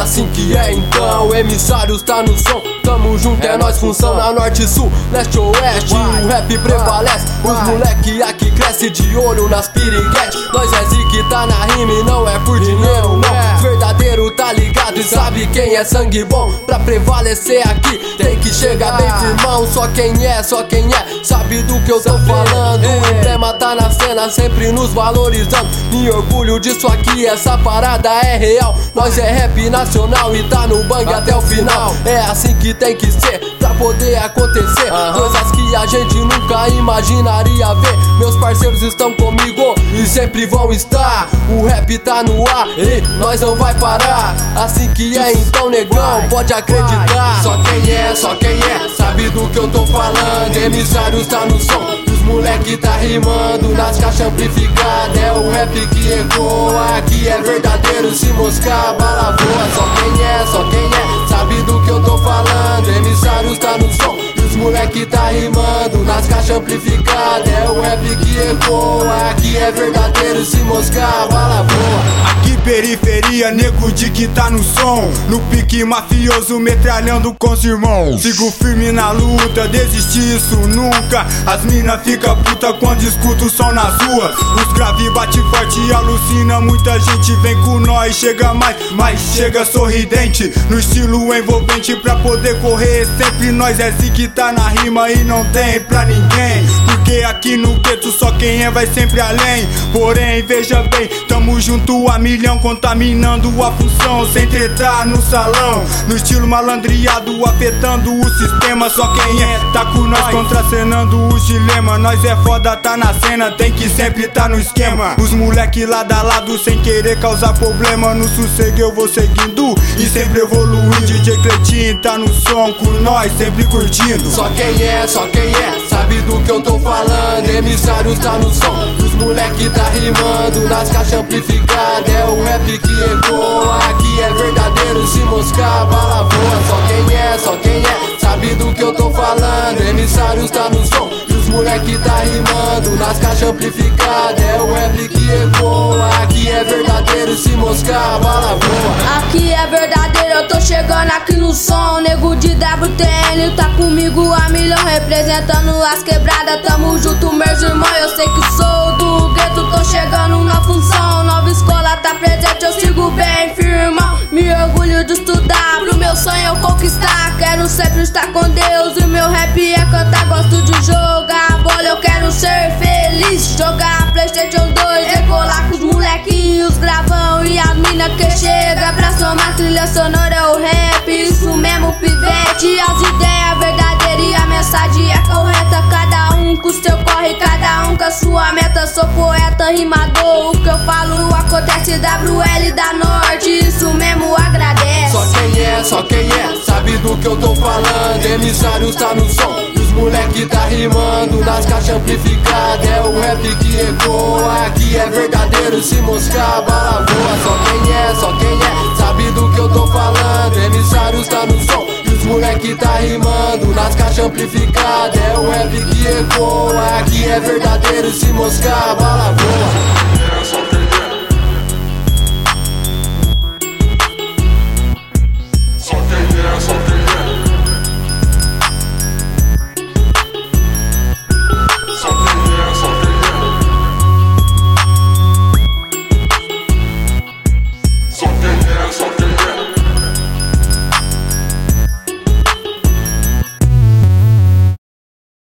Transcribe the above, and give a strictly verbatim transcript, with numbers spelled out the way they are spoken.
assim que é então. Emissários tá no som, tamo junto, é nós função. Na norte, sul, leste, oeste, o rap prevalece. Os moleque aqui cresce de olho nas piriguetes. Nós é zique, tá na rima e não é por dinheiro não. Verdadeiro tá ligado e sabe quem é sangue bom. Pra prevalecer aqui tem que chegar bem firmão. Só quem é, só quem é, sabe do que eu tô falando. O emblema tá na cena, sempre nos valorizando. Me orgulho disso aqui, essa parada é real. Nós é rap nacional e tá no bang até o final. É assim que tem que ser, pra poder acontecer coisas que a gente nunca imaginaria ver. Meus parceiros estão comigo e sempre vão estar. O rap tá no ar e nós não vai parar. Assim que é então, negão, pode acreditar. Só quem é, só quem é, sabe do que eu tô falando. Emissários tá no som, os moleque tá rimando nas caixas amplificadas. É o rap que ecoa, aqui é verdadeiro, se moscar, bala voa. Só quem é, só quem é, sabe do que eu tô falando. Emissários tá no som, os moleque tá rimando nas caixas amplificadas. É o rap que ecoa, aqui é verdadeiro, se moscar, bala voa. Aqui periferia, nego de que tá no som. No pique mafioso, metralhando com os irmãos. Sigo firme na luta, desistir isso nunca. As mina fica puta quando escuta o som nas ruas. Os grave bate forte e alucina. Muita gente vem com nós, chega mais, mas chega sorridente. No estilo envolvente pra poder correr sempre. Nós é zique, tá na rima e não tem pra ninguém. Porque aqui no gueto só quem é vai sempre além. Porém, veja bem, tamo junto a milhão, contaminando a função, sem tretar no salão. No estilo malandreado, afetando o sistema. Só quem é, tá com nós, contracenando os dilemas. Nós é foda, tá na cena, tem que sempre tá no esquema. Os moleque lado a lado, sem querer causar problema. No sossego eu vou seguindo e sempre evoluindo. D J Cleitinho tá no som com nós, sempre curtindo. Só quem é, só quem é, sabe do que eu tô falando. Emissários tá no som, os moleque tá rimando nas caixas amplificadas. É o rap que ecoa, aqui é verdadeiro, se moscar, bala voa. Só quem é, só quem é, sabe do que eu tô falando. Emissários tá no som, os moleque tá rimando nas caixas amplificadas. É o rap que ecoa, aqui é verdadeiro, se moscar, bala voa. Aqui é verdadeiro, eu tô chegando aqui no som. Nego de W T N tá comigo a milhão, representando as quebradas. Tamo junto, meus irmãos, eu sei que sou do gueto. Tô chegando na função, nova escola tá presente, eu sigo bem firmão. Me orgulho de estudar, pro meu sonho eu conquistar. Quero sempre estar com Deus, e meu rap é cantar. Gosto de jogar bola, eu quero ser feliz. Jogar Playstation dois, recolar com os molequinhos, gravão e as mina que chega pra somar trilha sonora, o rap. Isso mesmo, pivete, as ideias verdadeiras e a mensagem é correta. Cada um com seu corre, cada um com a sua meta. Sou poeta, rimador, o que eu falo acontece. W L da Norte, isso mesmo, agradece. Só quem é, só quem é, sabe do que eu tô falando. Emissários tá no som, os moleque tá rimando nas caixas amplificadas. É o rap que ecoa, aqui é verdadeiro, se moscar, bala voa. Só quem é, só quem é, sabe do que eu tô falando. Emissários tá no som, os moleque tá rimando nas caixas amplificadas. É o rap que ecoa, aqui é verdadeiro, se moscar,